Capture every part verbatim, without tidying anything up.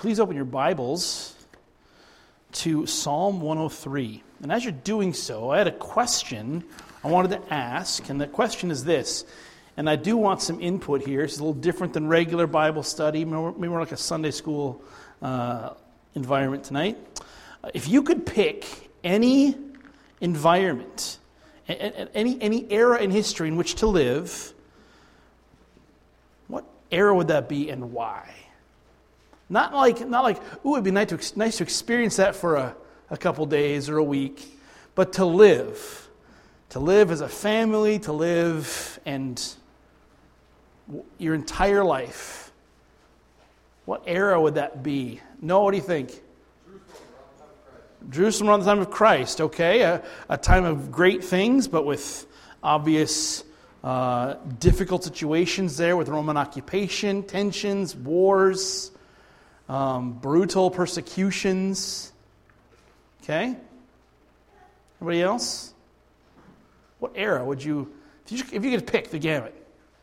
please open your Bibles to Psalm one oh three. And as you're doing so, I had a question I wanted to ask, and the question is this, and I do want some input here. It's a little different than regular Bible study, maybe more like a Sunday school uh, environment tonight. Uh, if you could pick any environment, any, any era in history in which to live, what era would that be and why? Not like, not like, ooh, it'd be nice to, nice to experience that for a, a couple days or a week, but to live. To live as a family, to live and your entire life. What era would that be? Noah, what do you think? Jerusalem around the time of Christ, okay. A, a time of great things, but with obvious uh, difficult situations there with Roman occupation, tensions, wars, um, brutal persecutions. Okay? Anybody else? What era would you, if you, if you could pick the gamut?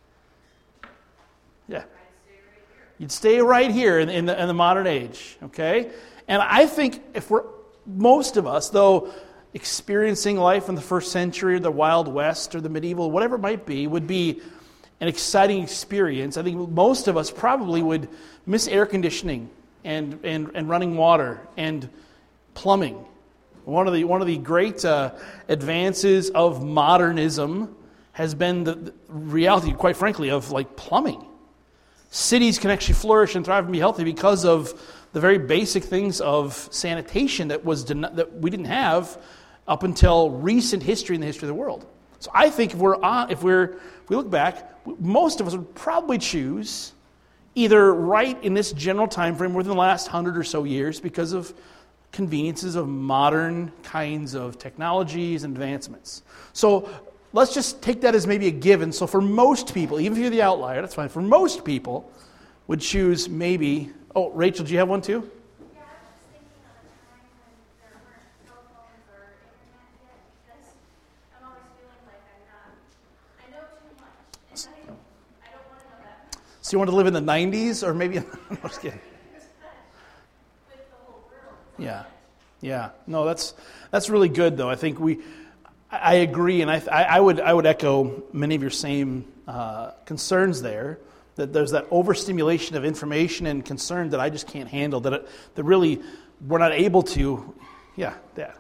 Yeah. You'd stay right here in, in, the, in the modern age, okay? And I think if we're, most of us, though, experiencing life in the first century or the Wild West or the medieval, whatever it might be, would be an exciting experience. I think most of us probably would miss air conditioning and, and, and running water and plumbing. One of the one of the great uh, advances of modernism has been the, the reality, quite frankly, of like plumbing. Cities can actually flourish and thrive and be healthy because of the very basic things of sanitation that was den- that we didn't have up until recent history in the history of the world. So I think if we're on, if we're if we look back, most of us would probably choose either right in this general time frame within the last hundred or so years because of conveniences of modern kinds of technologies and advancements. So let's just take that as maybe a given. So for most people, even if you're the outlier, that's fine. For most people, would choose maybe. Oh, Rachel, do you have one too? Yeah, I was just thinking of a time when there weren't telephones or internet yet, because I'm always feeling like I'm not. I know too much, and I, I don't want to know that much. So you want to live in the nineties, or maybe? I'm just kidding. With the whole world. Yeah, yeah. No, that's that's really good, though. I think we, I, I agree, and I, I would I would echo many of your same uh, concerns there. That there's that overstimulation of information and concern that I just can't handle. That it, that really we're not able to. Yeah, Dad.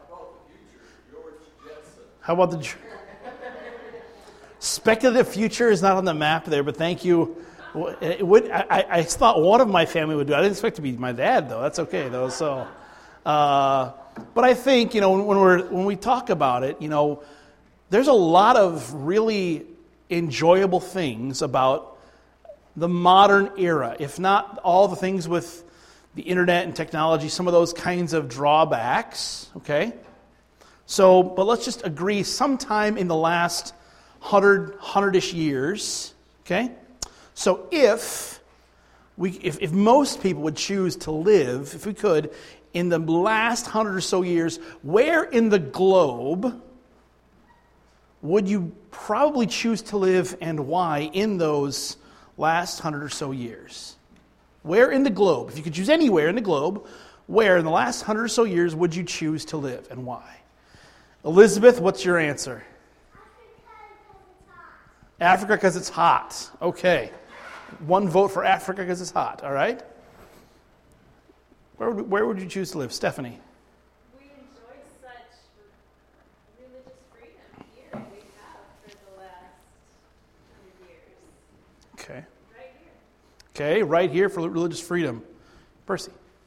How about the speculative future is not on the map there, but thank you. It would I, I thought one of my family would do it. I didn't expect it to be my dad, though. That's okay, though. So, uh, but I think you know when, when we're when we talk about it, you know, there's a lot of really enjoyable things about the modern era, if not all the things with the internet and technology, some of those kinds of drawbacks, okay? So, but let's just agree sometime in the last hundred, hundred-ish years, okay? So if we, if, if most people would choose to live, if we could, in the last hundred or so years, where in the globe would you probably choose to live and why in those last hundred or so years? Where in the globe, if you could choose anywhere in the globe, where in the last hundred or so years would you choose to live and why? Elizabeth, what's your answer? Africa because it's hot. Okay. One vote for Africa because it's hot, all right? Where would, where would you choose to live? Stephanie? We enjoy such religious freedom here. We have for the last hundred years. Okay. Right here. Okay, right here for religious freedom. Percy?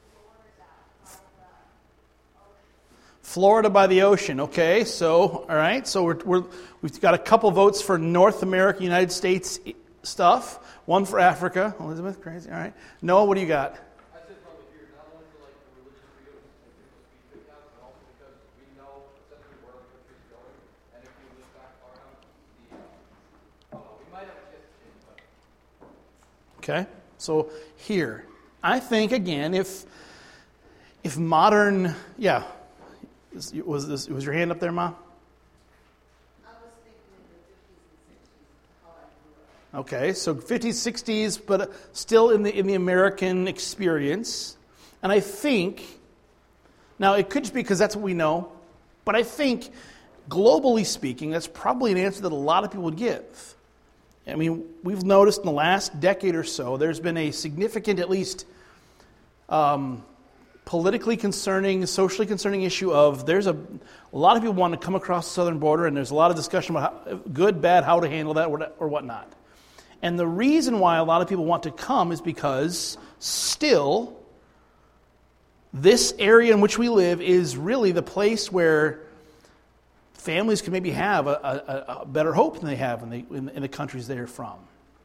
Florida by the ocean. Okay, so, all right. So we're, we're, we've got a couple votes for North America, United States stuff. One for Africa. Elizabeth, crazy. All right. Noah, what do you got? I said probably here, not only for like the religious freedom and people speak out, but also because we know essentially where the country's going. And if you look back far enough, the, uh, oh, we might have a chance to change, but. Okay, so here, I think again, if if modern, yeah, is, was this was your hand up there, Ma? I was thinking in the fifties and sixties, how I grew up. Okay, so fifties, sixties, but still in the in the American experience. And I think, now it could just be because that's what we know, but I think, globally speaking, that's probably an answer that a lot of people would give. I mean, we've noticed in the last decade or so, there's been a significant, at least um, politically concerning, socially concerning issue of there's a, a lot of people want to come across the southern border, and there's a lot of discussion about how, good, bad, how to handle that, or whatnot. And the reason why a lot of people want to come is because still, this area in which we live is really the place where families can maybe have a, a, a better hope than they have in the, in, in the countries they're from.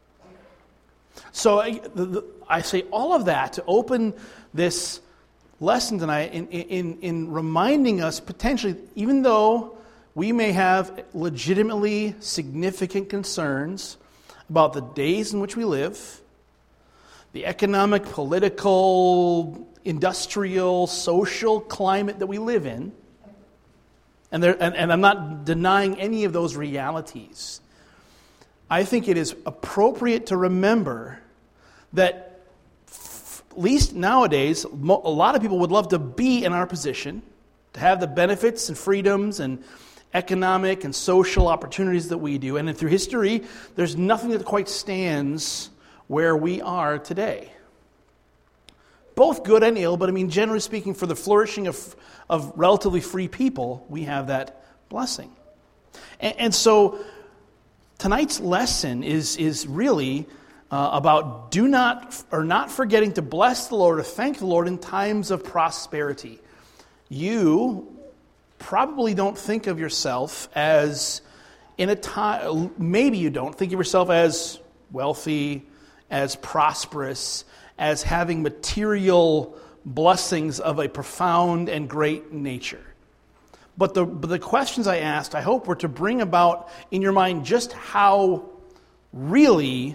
So I, the, the, I say all of that to open this lesson tonight in, in, in reminding us potentially, even though we may have legitimately significant concerns about the days in which we live, the economic, political, industrial, social climate that we live in, And, there, and, and I'm not denying any of those realities. I think it is appropriate to remember that, f- at least nowadays, mo- a lot of people would love to be in our position, to have the benefits and freedoms and economic and social opportunities that we do. And then through history, there's nothing that quite stands where we are today. Both good and ill, but I mean, generally speaking, for the flourishing of, of relatively free people, we have that blessing. And, and so tonight's lesson is, is really uh, about do not, or not forgetting to bless the Lord or thank the Lord in times of prosperity. You probably don't think of yourself as, in a time, maybe you don't think of yourself as wealthy, as prosperous, as having material blessings of a profound and great nature. But the, but the questions I asked, I hope, were to bring about in your mind just how really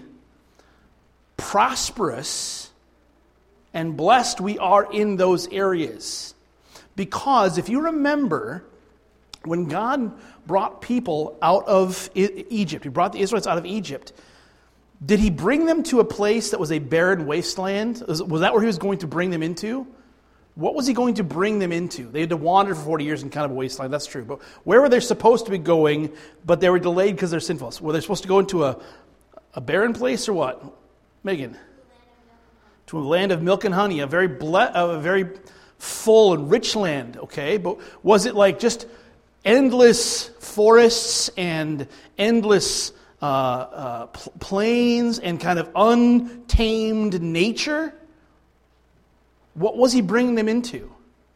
prosperous and blessed we are in those areas. Because if you remember, when God brought people out of Egypt, He brought the Israelites out of Egypt, did He bring them to a place that was a barren wasteland? Was, was that where He was going to bring them into? What was He going to bring them into? They had to wander for forty years in kind of a wasteland, that's true. But where were they supposed to be going, but they were delayed because they're sinful? Were they supposed to go into a, a barren place or what? Megan? To a land of milk and honey, a very ble- a very full and rich land, okay? But was it like just endless forests and endless Uh, uh, pl- plains and kind of untamed nature? What was He bringing them into?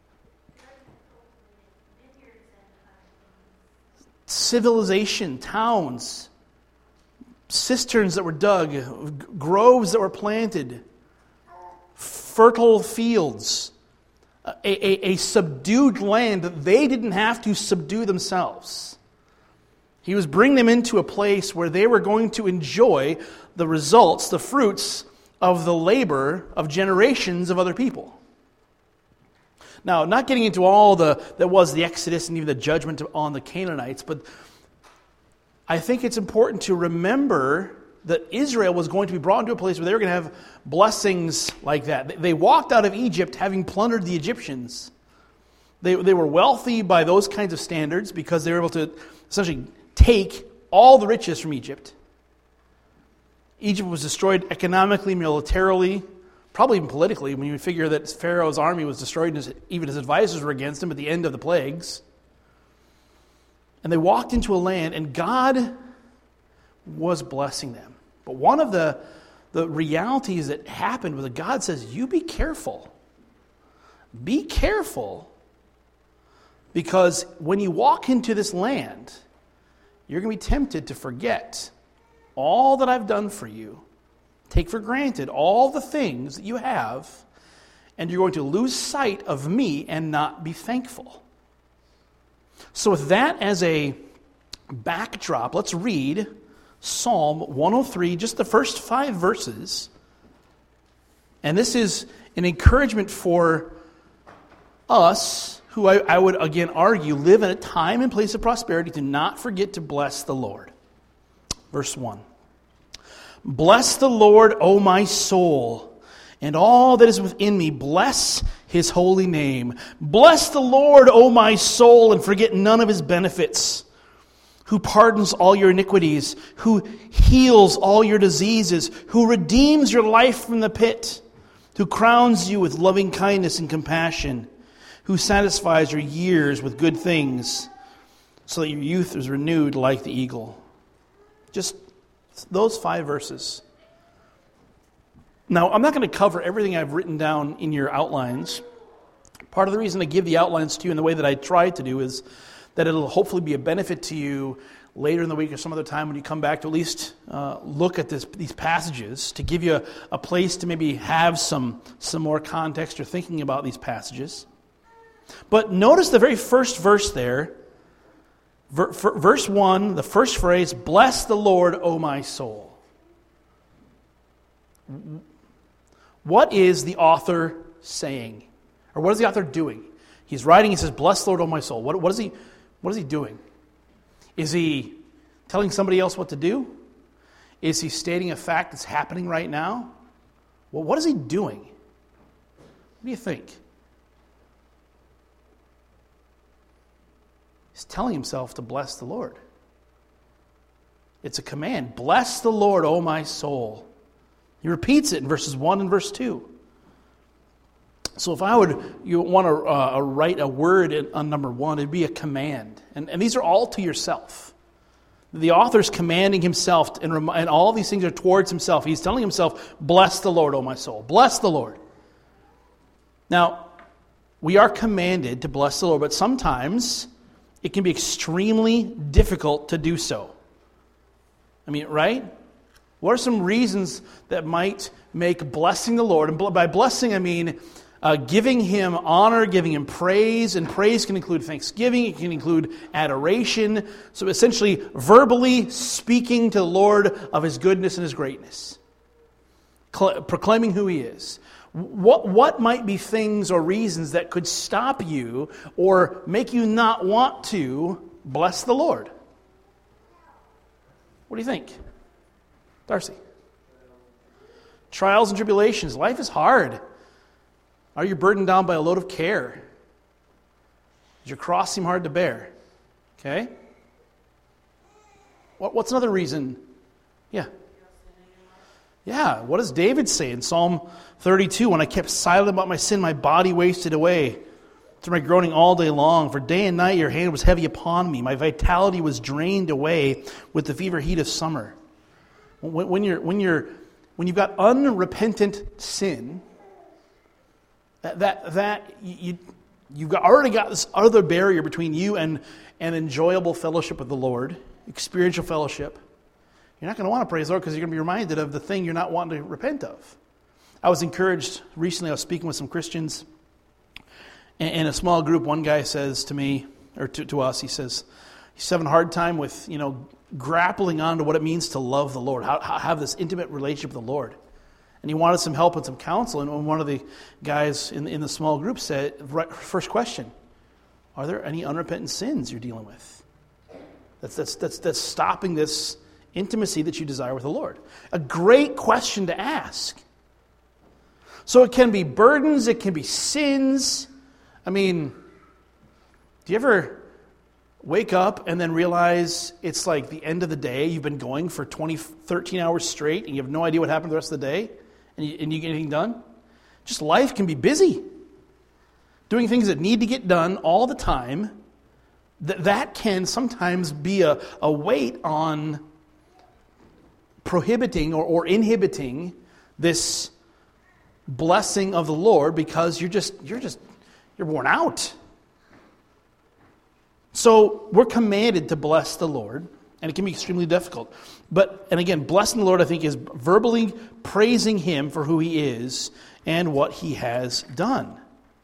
Civilization, towns, cisterns that were dug, groves that were planted, fertile fields, a, a, a subdued land that they didn't have to subdue themselves. He was bringing them into a place where they were going to enjoy the results, the fruits of the labor of generations of other people. Now, not getting into all the that was the Exodus and even the judgment on the Canaanites, but I think it's important to remember that Israel was going to be brought into a place where they were going to have blessings like that. They walked out of Egypt having plundered the Egyptians. They, they were wealthy by those kinds of standards because they were able to essentially take all the riches from Egypt. Egypt was destroyed economically, militarily, probably even politically, when you figure that Pharaoh's army was destroyed and his, even his advisors were against him at the end of the plagues. And they walked into a land, and God was blessing them. But one of the, the realities that happened was that God says, you be careful. Be careful, because when you walk into this land, you're going to be tempted to forget all that I've done for you, take for granted all the things that you have, and you're going to lose sight of me and not be thankful. So with that as a backdrop, let's read Psalm one oh three, just the first five verses. And this is an encouragement for us who I, I would again argue live in a time and place of prosperity, to not forget to bless the Lord. Verse one. Bless the Lord, O my soul, and all that is within me. Bless his holy name. Bless the Lord, O my soul, and forget none of his benefits, who pardons all your iniquities, who heals all your diseases, who redeems your life from the pit, who crowns you with loving kindness and compassion, who satisfies your years with good things, so that your youth is renewed like the eagle. Just those five verses. Now, I'm not going to cover everything I've written down in your outlines. Part of the reason I give the outlines to you in the way that I try to do is that it'll hopefully be a benefit to you later in the week or some other time when you come back to at least uh, look at this, these passages, to give you a, a place to maybe have some, some more context or thinking about these passages. But notice the very first verse there, ver, ver, verse one, the first phrase, bless the Lord, O my soul. What is the author saying? Or what is the author doing? He's writing, he says, bless the Lord, O my soul. What, what, is he, what is he doing? Is he telling somebody else what to do? Is he stating a fact that's happening right now? Well, what is he doing? What do you think? He's telling himself to bless the Lord. It's a command. Bless the Lord, O my soul. He repeats it in verses one and verse two. So if I would you want to uh, write a word in, on number one, it'd be a command. And, and these are all to yourself. The author's commanding himself, and, rem- and all these things are towards himself. He's telling himself, bless the Lord, O my soul. Bless the Lord. Now, we are commanded to bless the Lord, but sometimes it can be extremely difficult to do so. I mean, right? What are some reasons that might make blessing the Lord, and by blessing I mean uh, giving Him honor, giving Him praise, and praise can include thanksgiving, it can include adoration, so essentially verbally speaking to the Lord of His goodness and His greatness, Cl- proclaiming who He is. What, what might be things or reasons that could stop you or make you not want to bless the Lord? What do you think? Darcy? Trials and tribulations. Life is hard. Are you burdened down by a load of care? Does your cross seem hard to bear? Okay? What, what's another reason? Yeah. Yeah, what does David say in Psalm thirty-two? When I kept silent about my sin, my body wasted away through my groaning all day long. For day and night your hand was heavy upon me. My vitality was drained away with the fever heat of summer. When, when you're when you're when you've got unrepentant sin, that that, that you you've got, already got this other barrier between you and an enjoyable fellowship with the Lord, experiential fellowship. You're not going to want to praise the Lord because you're going to be reminded of the thing you're not wanting to repent of. I was encouraged recently. I was speaking with some Christians, and in a small group, one guy says to me, or to, to us, he says, he's having a hard time with, you know, grappling onto what it means to love the Lord, how, how have this intimate relationship with the Lord. And he wanted some help and some counsel. And one of the guys in, in the small group said, first question, are there any unrepentant sins you're dealing with? That's that's that's that's stopping this intimacy that you desire with the Lord. A great question to ask. So it can be burdens, it can be sins. I mean, do you ever wake up and then realize it's like the end of the day, you've been going for twenty, thirteen hours straight, and you have no idea what happened the rest of the day, and you, and you get anything done? Just life can be busy. Doing things that need to get done all the time, that, that can sometimes be a, a weight on prohibiting or, or inhibiting this blessing of the Lord because you're just you're just you're worn out. So we're commanded to bless the Lord, and it can be extremely difficult. But and again, blessing the Lord, I think, is verbally praising Him for who He is and what He has done.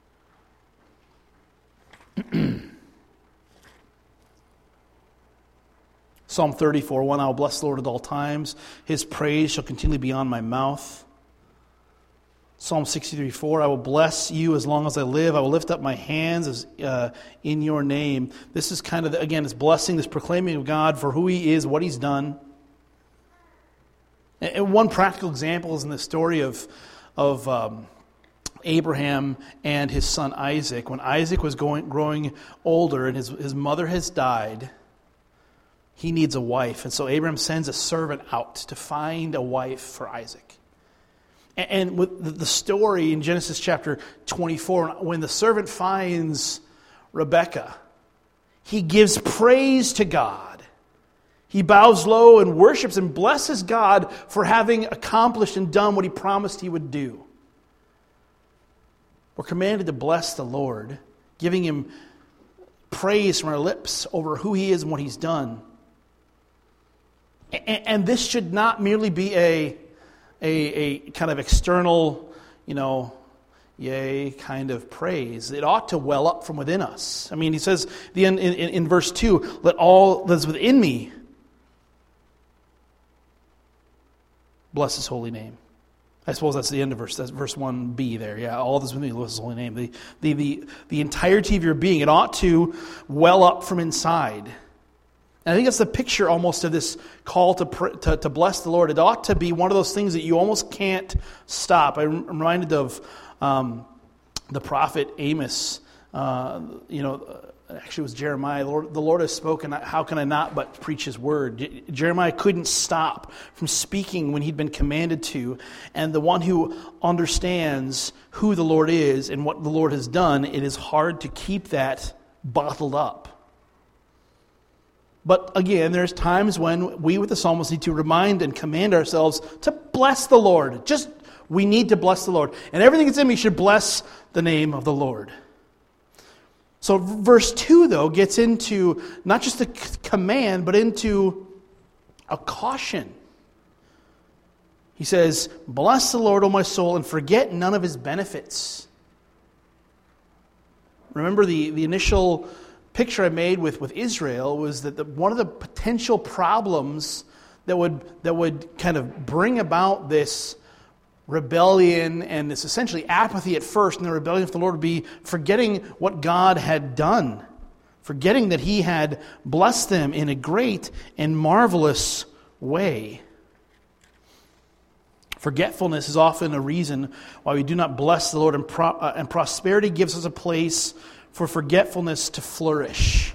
Psalm thirty-four, one, I will bless the Lord at all times. His praise shall continually be on my mouth. Psalm sixty-three, four, I will bless you as long as I live. I will lift up my hands as, uh, in your name. This is kind of, the, again, this blessing, this proclaiming of God for who He is, what He's done. And one practical example is in the story of, of um, Abraham and his son Isaac. When Isaac was going, growing older and his, his mother has died, he needs a wife. And so Abraham sends a servant out to find a wife for Isaac. And, and with the story in Genesis chapter twenty-four, when the servant finds Rebekah, he gives praise to God. He bows low and worships and blesses God for having accomplished and done what he promised he would do. We're commanded to bless the Lord, giving him praise from our lips over who he is and what he's done. And, and this should not merely be a, a, a kind of external, you know, yay kind of praise. It ought to well up from within us. I mean, he says the in, in, in verse two, let all that is within me bless his holy name. I suppose that's the end of verse. That's verse one b there. Yeah, all this within me bless his holy name. The, the, the, the entirety of your being, it ought to well up from inside. And I think that's the picture almost of this call to, pr- to to bless the Lord. It ought to be one of those things that you almost can't stop. I'm reminded of um, the prophet Amos. Uh, you know, actually it was Jeremiah. The Lord, the Lord has spoken. How can I not but preach his word? Jeremiah couldn't stop from speaking when he'd been commanded to. And the one who understands who the Lord is and what the Lord has done, it is hard to keep that bottled up. But again, there's times when we with the psalmist need to remind and command ourselves to bless the Lord. Just, we need to bless the Lord. And everything that's in me should bless the name of the Lord. So verse two, though, gets into not just a command, but into a caution. He says, bless the Lord, O my soul, and forget none of his benefits. Remember the, the initial picture I made with, with Israel was that the, one of the potential problems that would that would kind of bring about this rebellion and this essentially apathy at first, and the rebellion of the Lord would be forgetting what God had done, forgetting that he had blessed them in a great and marvelous way. Forgetfulness is often a reason why we do not bless the Lord, and, pro- uh, and prosperity gives us a place for forgetfulness to flourish.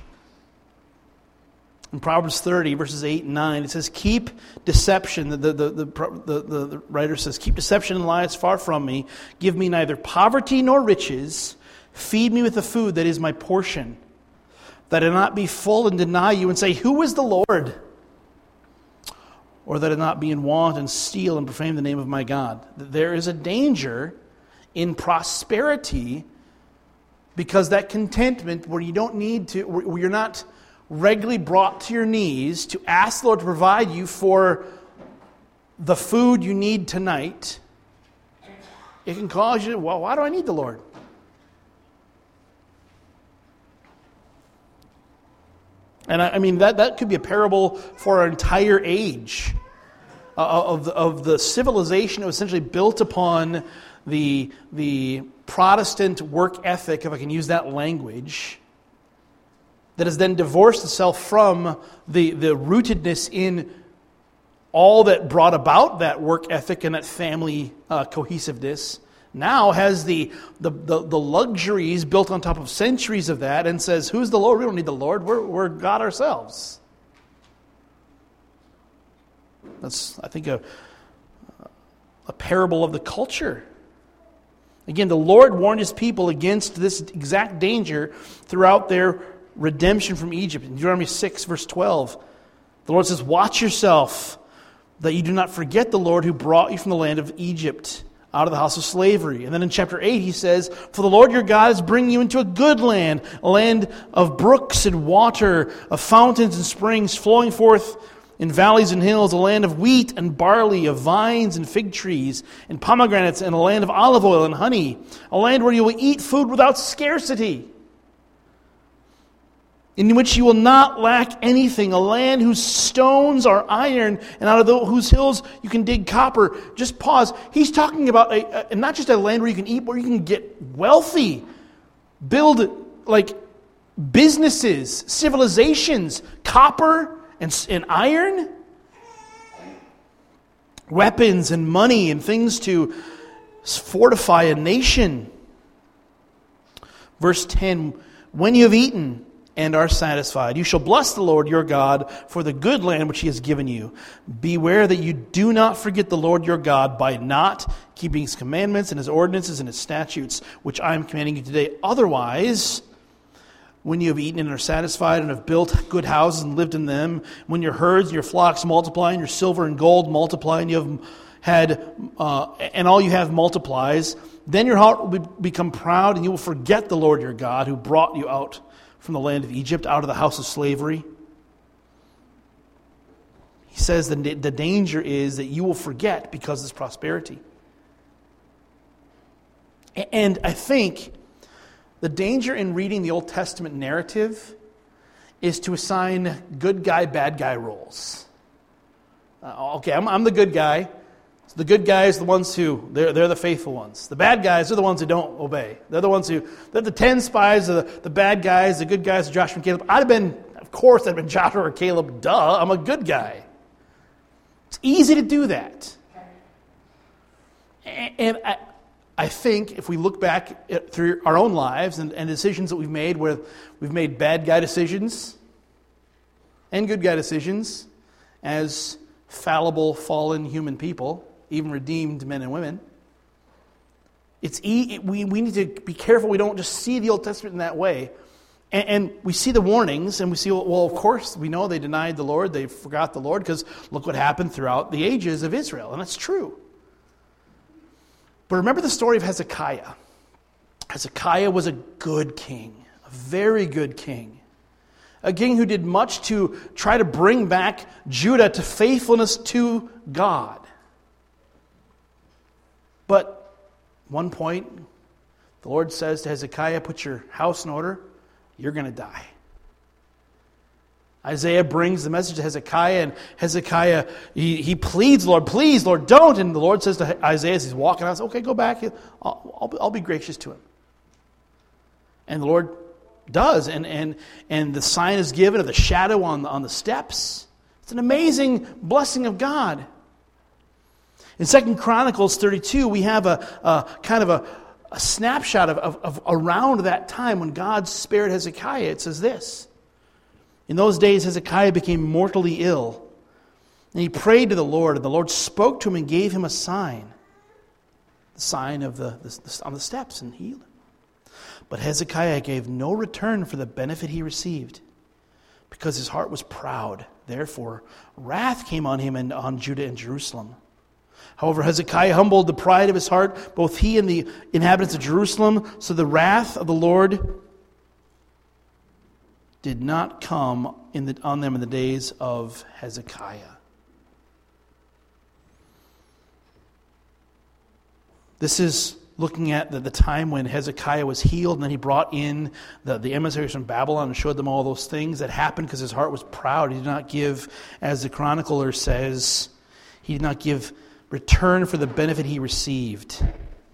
In Proverbs thirty, verses eight and nine, it says, keep deception, the, the, the, the, the, the writer says, keep deception and lies far from me. Give me neither poverty nor riches. Feed me with the food that is my portion, that I not be full and deny you and say, who is the Lord? Or that I not be in want and steal and profane the name of my God. There is a danger in prosperity, because that contentment where you don't need to, where you're not regularly brought to your knees to ask the Lord to provide you for the food you need tonight, it can cause you, well, why do I need the Lord? And I, I mean, that, that could be a parable for our entire age uh, of, the, of the civilization that was essentially built upon the, the Protestant work ethic, if I can use that language, that has then divorced itself from the, the rootedness in all that brought about that work ethic and that family uh, cohesiveness, now has the, the, the, the luxuries built on top of centuries of that and says, who's the Lord? We don't need the Lord. We're, we're God ourselves. That's, I think, a, a parable of the culture. Again, the Lord warned his people against this exact danger throughout their redemption from Egypt. In Deuteronomy six, verse twelve, the Lord says, watch yourself that you do not forget the Lord who brought you from the land of Egypt, out of the house of slavery. And then in chapter eight, he says, for the Lord your God is bringing you into a good land, a land of brooks and water, of fountains and springs flowing forth in valleys and hills, a land of wheat and barley, of vines and fig trees, and pomegranates, and a land of olive oil and honey, a land where you will eat food without scarcity, in which you will not lack anything, a land whose stones are iron, and out of the, whose hills you can dig copper. Just pause. He's talking about a, a, not just a land where you can eat, where you can get wealthy, build like businesses, civilizations, copper and, and iron, weapons and money and things to fortify a nation. Verse ten, when you have eaten and are satisfied, you shall bless the Lord your God for the good land which he has given you. Beware that you do not forget the Lord your God by not keeping his commandments and his ordinances and his statutes, which I am commanding you today. Otherwise, when you have eaten and are satisfied and have built good houses and lived in them, when your herds and your flocks multiply and your silver and gold multiply and you have had uh, and all you have multiplies, then your heart will be, become proud and you will forget the Lord your God who brought you out from the land of Egypt, out of the house of slavery. He says the, the danger is that you will forget because of this prosperity. And I think the danger in reading the Old Testament narrative is to assign good guy, bad guy roles. Uh, okay, I'm, I'm the good guy. So the good guys are the ones who, they're, they're the faithful ones. The bad guys are the ones who don't obey. They're the ones who, they're the ten spies, the, the bad guys, the good guys are Joshua and Caleb. I'd have been, of course, I'd have been Joshua or Caleb. Duh, I'm a good guy. It's easy to do that. And, and I, I think if we look back at, through our own lives and, and decisions that we've made where we've made bad guy decisions and good guy decisions as fallible, fallen human people, even redeemed men and women, it's e- we, we need to be careful we don't just see the Old Testament in that way. And, and we see the warnings and we see, well, of course, we know they denied the Lord, they forgot the Lord, because look what happened throughout the ages of Israel. And that's true. But remember the story of Hezekiah. Hezekiah was a good king, a very good king. A king who did much to try to bring back Judah to faithfulness to God. But one point, the Lord says to Hezekiah, put your house in order, you're going to die. Isaiah brings the message to Hezekiah, and Hezekiah, he, he pleads, Lord, please, Lord, don't. And the Lord says to Isaiah as he's walking out, okay, go back, I'll, I'll, I'll be gracious to him. And the Lord does, and, and, and the sign is given of the shadow on, on the steps. It's an amazing blessing of God. In Second Chronicles thirty-two, we have a, a kind of a, a snapshot of, of, of around that time when God spared Hezekiah. It says this: in those days Hezekiah became mortally ill, and he prayed to the Lord, and the Lord spoke to him and gave him a sign, the sign of the, the, the on the steps, and healed him. But Hezekiah gave no return for the benefit he received, because his heart was proud. Therefore, wrath came on him and on Judah and Jerusalem. However, Hezekiah humbled the pride of his heart, both he and the inhabitants of Jerusalem, so the wrath of the Lord did not come in the, on them in the days of Hezekiah. This is looking at the, the time when Hezekiah was healed, and then he brought in the, the emissaries from Babylon and showed them all those things that happened because his heart was proud. He did not give, as the chronicler says, he did not give return for the benefit he received.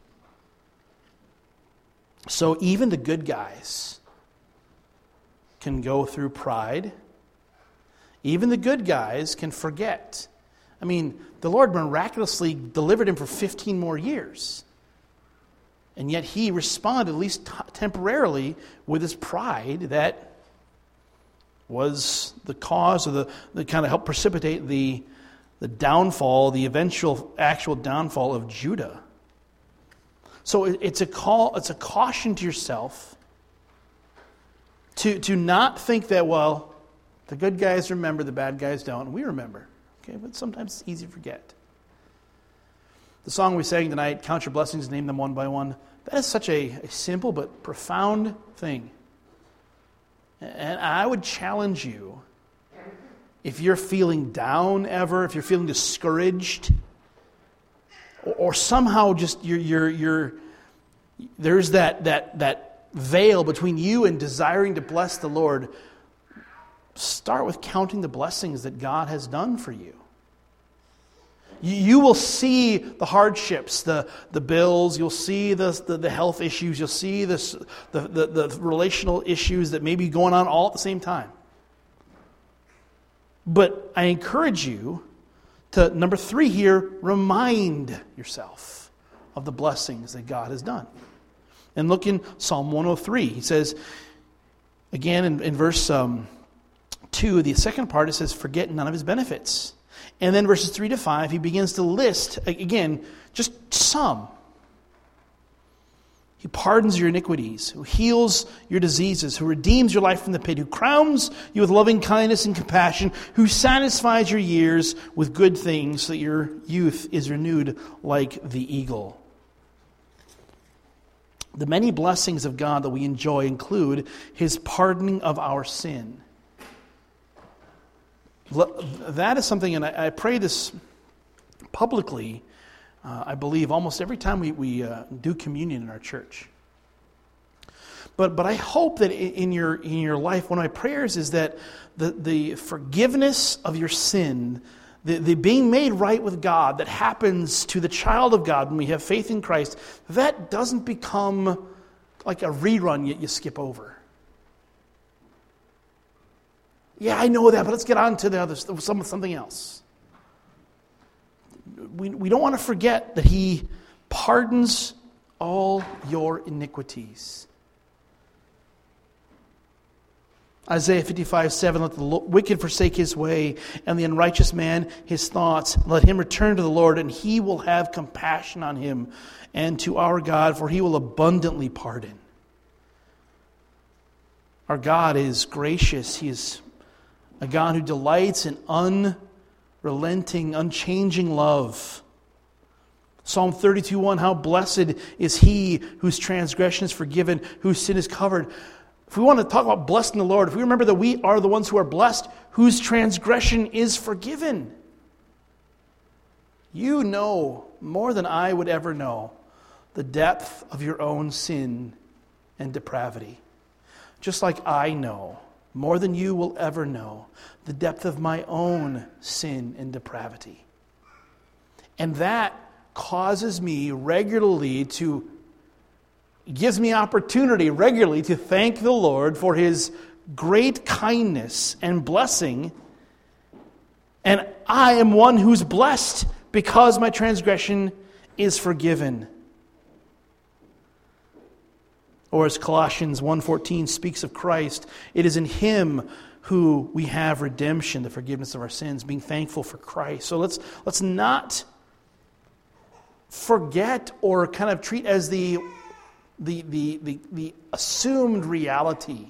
So even the good guys can go through pride. Even the good guys can forget. I mean, the Lord miraculously delivered him for fifteen more years. And yet he responded, at least t- temporarily, with his pride that was the cause of the, that kind of helped precipitate the, the downfall, the eventual actual downfall of Judah. So it, it's a call, it's a caution to yourself to, to not think that, well, the good guys remember, the bad guys don't, and we remember. Okay, but sometimes it's easy to forget. The song we sang tonight, Count Your Blessings, Name Them One by One, that is such a, a simple but profound thing. And I would challenge you, if you're feeling down ever, if you're feeling discouraged, or, or somehow just you're, you're, you're, there's that, that, that veil between you and desiring to bless the Lord, start with counting the blessings that God has done for you. You will see the hardships, the, the bills, you'll see the, the, the health issues, you'll see this, the, the, the relational issues that may be going on all at the same time. But I encourage you to, number three here, remind yourself. of the blessings that God has done. And look in Psalm one oh three. He says, again in, in verse um, two, the second part, it says, forget none of his benefits. And then verses three to five, he begins to list, again, just some. He pardons your iniquities, who heals your diseases, who redeems your life from the pit, who crowns you with loving kindness and compassion, who satisfies your years with good things so that your youth is renewed like the eagle. The many blessings of God that we enjoy include his pardoning of our sin. That is something, and I pray this publicly, Uh, I believe almost every time we, we uh, do communion in our church. But but I hope that in your in your life, one of my prayers is that the, the forgiveness of your sin, the, the being made right with God that happens to the child of God when we have faith in Christ, that doesn't become like a rerun you, you skip over. Yeah, I know that, but let's get on to the other some something else. We, we don't want to forget that he pardons all your iniquities. Isaiah fifty-five seven, let the wicked forsake his way, and the unrighteous man his thoughts. Let him return to the Lord, and he will have compassion on him, and to our God, for he will abundantly pardon. Our God is gracious. He is a God who delights in unrelenting, unchanging love. Psalm thirty-two one, how blessed is he whose transgression is forgiven, whose sin is covered. If we want to talk about blessing the Lord, if we remember that we are the ones who are blessed, whose transgression is forgiven. You know more than I would ever know the depth of your own sin and depravity. Just like I know more than you will ever know the depth of my own sin and depravity. And that causes me regularly to, gives me opportunity regularly to thank the Lord for his great kindness and blessing. And I am one who's blessed because my transgression is forgiven. Or as Colossians one fourteen speaks of Christ, it is in him who we have redemption, the forgiveness of our sins, being thankful for Christ. So let's let's not forget or kind of treat as the the the the, the assumed reality.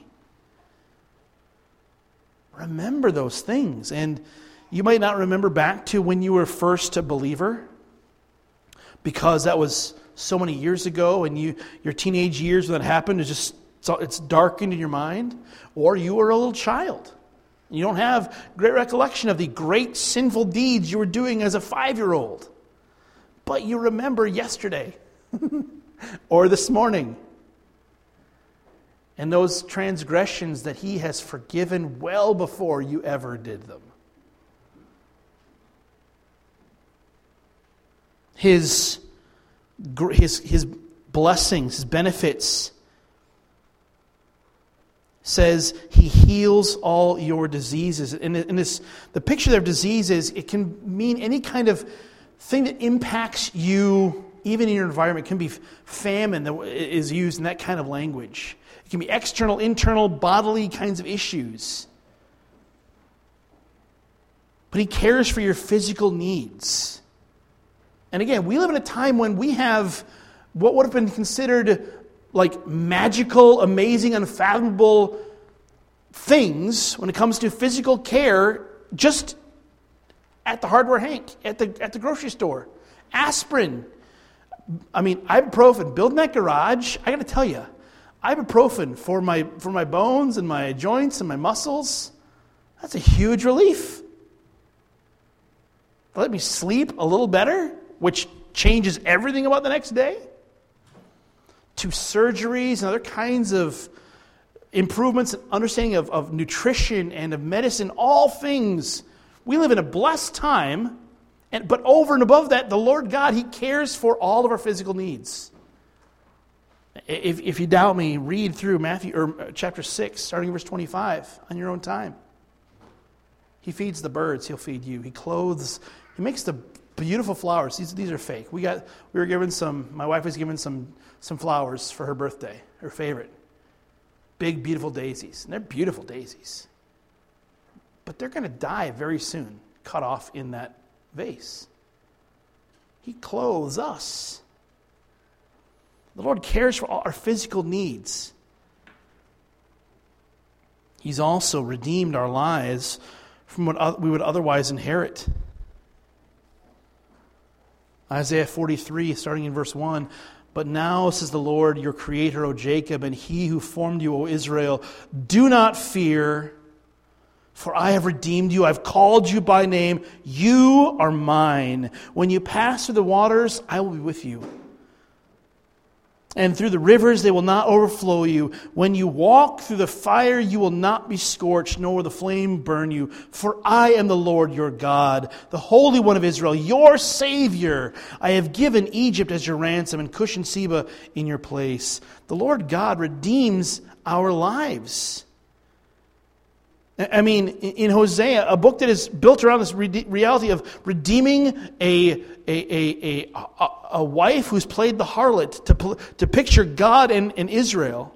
Remember those things. And you might not remember back to when you were first a believer, because that was so many years ago, and you your teenage years when that happened is just it's darkened in your mind. Or you were a little child. You don't have great recollection of the great sinful deeds you were doing as a five-year-old. But you remember yesterday or this morning. And those transgressions that he has forgiven well before you ever did them. His His, his blessings, his benefits, says he heals all your diseases. And in this, the picture of diseases, it can mean any kind of thing that impacts you, even in your environment. It can be famine that is used in that kind of language. It can be external, internal, bodily kinds of issues. But he cares for your physical needs. And again, we live in a time when we have what would have been considered like magical, amazing, unfathomable things when it comes to physical care just at the hardware hank, at the at the grocery store. Aspirin. I mean, ibuprofen. Building that garage, I got to tell you, ibuprofen for my for my bones and my joints and my muscles, that's a huge relief. Let me sleep a little better, which changes everything about the next day, to surgeries and other kinds of improvements and understanding of, of nutrition and of medicine, all things. We live in a blessed time, and but over and above that, the Lord God, he cares for all of our physical needs. If, if you doubt me, read through Matthew or chapter six, starting verse twenty-five, on your own time. He feeds the birds, he'll feed you. He clothes, he makes the beautiful flowers. These, these are fake. We got we were given some, my wife was given some, some flowers for her birthday, her favorite. Big, beautiful daisies. And they're beautiful daisies. But they're going to die very soon, cut off in that vase. He clothes us. The Lord cares for all our physical needs. He's also redeemed our lives from what we would otherwise inherit. Isaiah forty-three, starting in verse one, "But now, says the Lord, your Creator, O Jacob, and He who formed you, O Israel, do not fear, for I have redeemed you. I've called you by name. You are mine. When you pass through the waters, I will be with you. And through the rivers, they will not overflow you. When you walk through the fire, you will not be scorched, nor will the flame burn you. For I am the Lord your God, the Holy One of Israel, your Savior. I have given Egypt as your ransom, and Cush and Seba in your place." The Lord God redeems our lives. I mean, in Hosea, a book that is built around this reality of redeeming a, a, a, a, a wife who's played the harlot to, to picture God and, and Israel,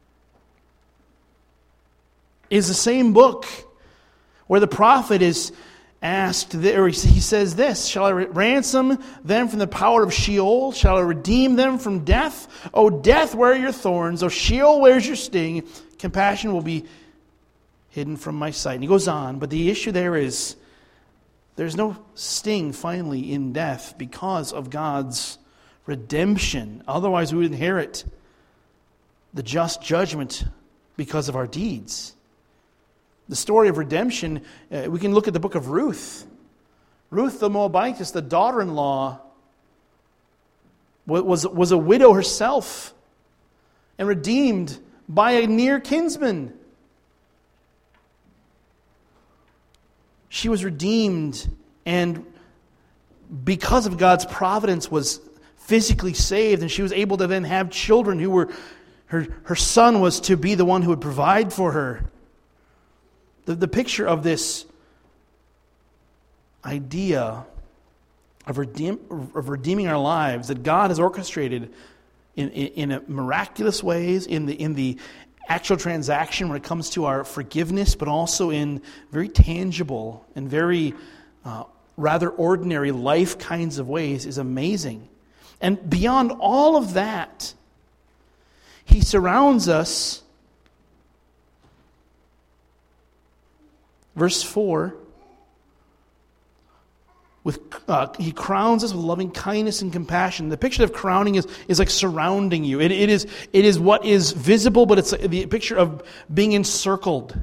is the same book where the prophet is asked, or he says this, "Shall I ransom them from the power of Sheol? Shall I redeem them from death? O death, where are your thorns? O Sheol, where's your sting? Compassion will be hidden from my sight." And he goes on, but the issue there is there's no sting finally in death because of God's redemption. Otherwise we would inherit the just judgment because of our deeds. The story of redemption, uh, we can look at the book of Ruth. Ruth the Moabitess, the daughter-in-law, was, was a widow herself and redeemed by a near kinsman. She was redeemed, and because of God's providence was physically saved, and she was able to then have children who were, her, her son was to be the one who would provide for her. The, the picture of this idea of, redeem, of redeeming our lives that God has orchestrated in, in, in miraculous ways, in the in the actual transaction when it comes to our forgiveness, but also in very tangible and very uh, rather ordinary life kinds of ways, is amazing. And beyond all of that, He surrounds us, verse four, with uh, He crowns us with loving kindness and compassion. The picture of crowning is, is like surrounding you. It, it is it is what is visible, but it's the picture of being encircled.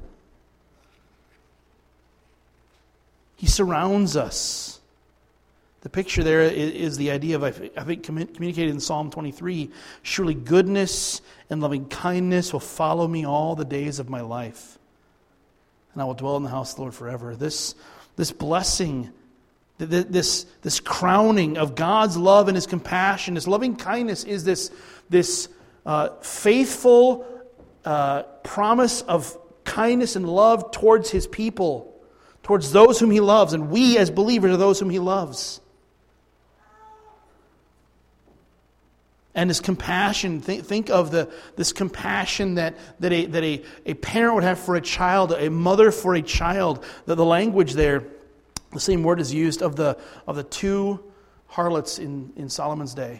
He surrounds us. The picture there is, is the idea of, I think, communicated in Psalm twenty-three, "Surely goodness and loving kindness will follow me all the days of my life, and I will dwell in the house of the Lord forever." This, this blessing, This, this crowning of God's love and His compassion, His loving kindness, is this, this uh, faithful uh, promise of kindness and love towards His people, towards those whom He loves. And we as believers are those whom He loves. And His compassion, think, think of the this compassion that, that, a, that a, a parent would have for a child, a mother for a child. The, the language there, the same word is used of the of the two harlots in, in Solomon's day.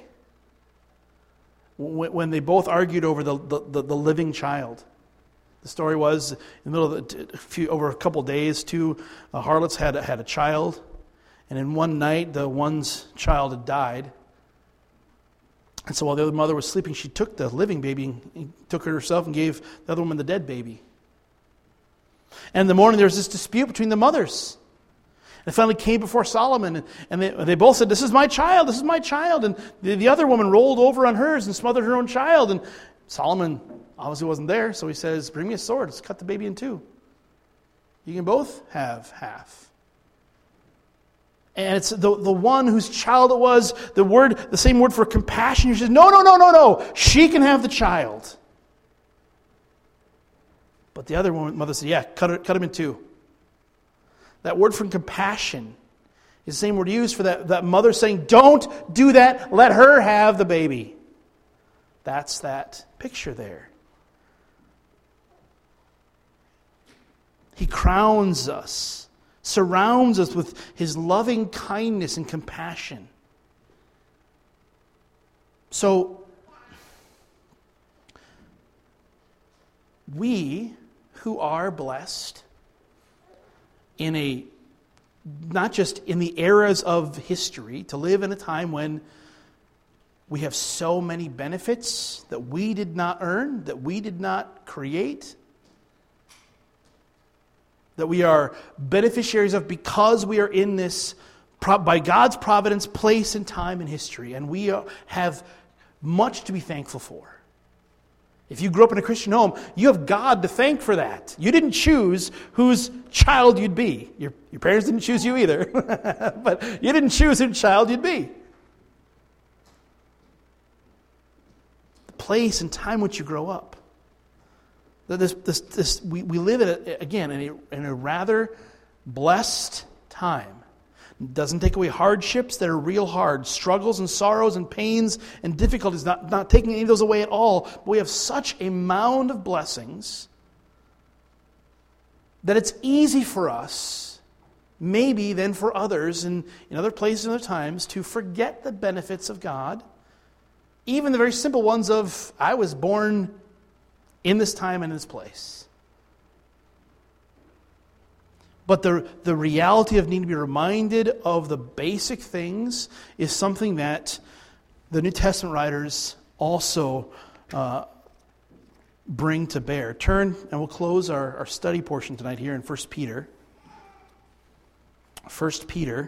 When, when they both argued over the, the, the living child. The story was, in the middle of the, a few, over a couple of days, two uh, harlots had, had a child. And in one night, the one's child had died. And so while the other mother was sleeping, she took the living baby, and took it herself and gave the other woman the dead baby. And in the morning, there was this dispute between the mothers. They finally came before Solomon, and they, they both said, "This is my child, this is my child." And the, the other woman rolled over on hers and smothered her own child. And Solomon obviously wasn't there, so he says, "Bring me a sword, let's cut the baby in two. You can both have half." And it's the, the one whose child it was, the word, the same word for compassion. He says, no, no, no, no, no, she can have the child. But the other woman, mother said, "Yeah, cut, her, cut him in two." That word from compassion It's the same word used for that, that mother saying, don't do that, let her have the baby. That's that picture there. He crowns us, surrounds us with His loving kindness and compassion. So, we who are blessed in a, not just in the eras of history, to live in a time when we have so many benefits that we did not earn, that we did not create, that we are beneficiaries of because we are in this, by God's providence, place and time in history, and we have much to be thankful for. If you grew up in a Christian home, you have God to thank for that. You didn't choose whose child you'd be. Your, your parents didn't choose you either, but you didn't choose whose child you'd be. The place and time in which you grow up. This, this, this, we, we live, in a, again, in a, in a rather blessed time. It doesn't take away hardships that are real hard, struggles and sorrows and pains and difficulties, not, not taking any of those away at all. But we have such a mound of blessings that it's easy for us, maybe than for others in, in other places and other times, to forget the benefits of God. Even the very simple ones of, I was born in this time and in this place. But the, the reality of needing to be reminded of the basic things is something that the New Testament writers also uh, bring to bear. Turn, and we'll close our, our study portion tonight here in First Peter. First Peter,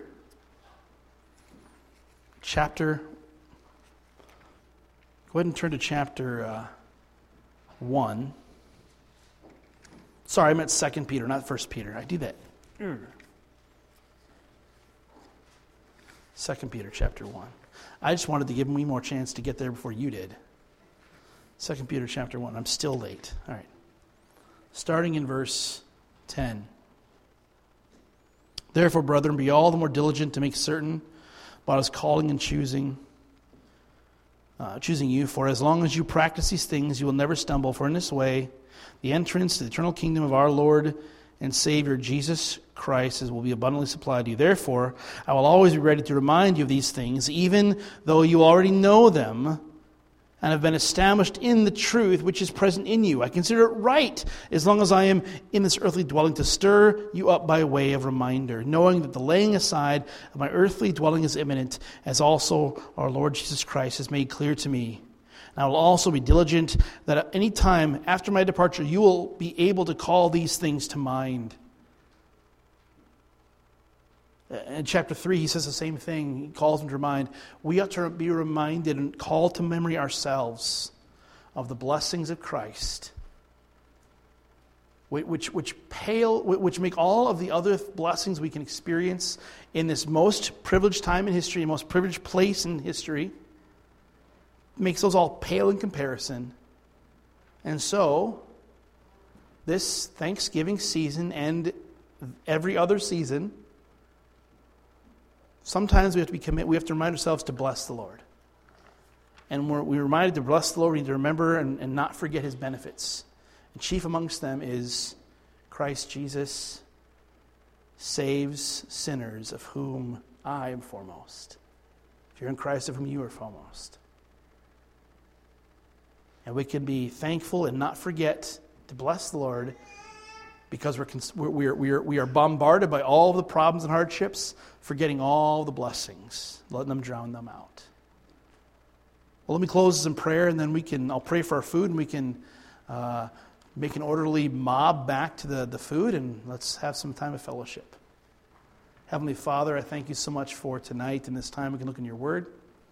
chapter... Go ahead and turn to chapter uh, one. Sorry, I meant Second Peter, not First Peter. I do that. Second Peter chapter one. I just wanted to give me more chance to get there before you did. Second Peter chapter one. I'm still late. All right. Starting in verse ten. Therefore, brethren, be all the more diligent to make certain about His calling and choosing, uh, choosing you. For as long as you practice these things, you will never stumble. For in this way, the entrance to the eternal kingdom of our Lord and Savior Jesus Christ will be abundantly supplied to you. Therefore, I will always be ready to remind you of these things, even though you already know them and have been established in the truth which is present in you. I consider it right, as long as I am in this earthly dwelling, to stir you up by way of reminder, knowing that the laying aside of my earthly dwelling is imminent, as also our Lord Jesus Christ has made clear to me. And I will also be diligent that at any time after my departure you will be able to call these things to mind. In chapter three, he says the same thing. He calls them to mind. We ought to be reminded and call to memory ourselves of the blessings of Christ, which, which, pale, which make all of the other blessings we can experience in this most privileged time in history, most privileged place in history, makes those all pale in comparison. And so, this Thanksgiving season and every other season, sometimes we have to be commit. We have to remind ourselves to bless the Lord. And we're, we're reminded to bless the Lord. We need to remember and, and not forget His benefits. And chief amongst them is Christ Jesus saves sinners, of whom I am foremost. If you're in Christ, of whom you are foremost. And we can be thankful and not forget to bless the Lord, because we're, we're, we're, we are bombarded by all the problems and hardships, forgetting all the blessings, letting them drown them out. Well, let me close this in prayer, and then we can. I'll pray for our food, and we can uh, make an orderly mob back to the, the food, and let's have some time of fellowship. Heavenly Father, I thank you so much for tonight and this time we can look in your word.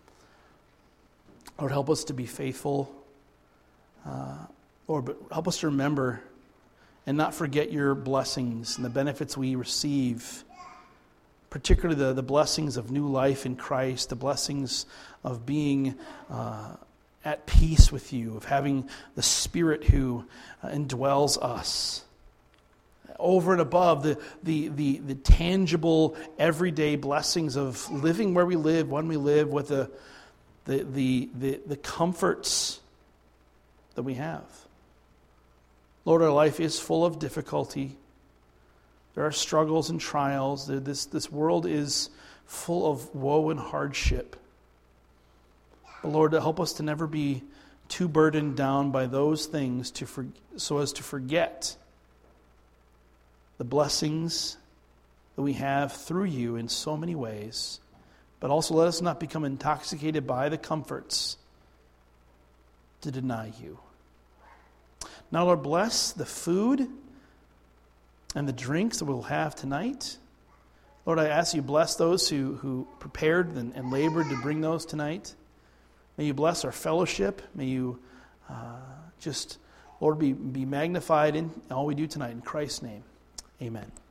Lord, help us to be faithful. Uh, Lord, but help us to remember and not forget your blessings and the benefits we receive, particularly the, the blessings of new life in Christ, the blessings of being uh, at peace with you, of having the Spirit who uh, indwells us. over and above the, the, the, the tangible, everyday blessings of living where we live, when we live, with the, the, the, the, the comforts that we have. Lord, our life is full of difficulty. There are struggles and trials. This, this world is full of woe and hardship. But Lord, help us to never be too burdened down by those things to for, so as to forget the blessings that we have through you in so many ways. But also let us not become intoxicated by the comforts to deny you. Now, Lord, bless the food and the drinks that we'll have tonight. Lord, I ask you bless those who, who prepared and, and labored to bring those tonight. May you bless our fellowship. May you uh, just, Lord, be, be magnified in all we do tonight. In Christ's name, amen.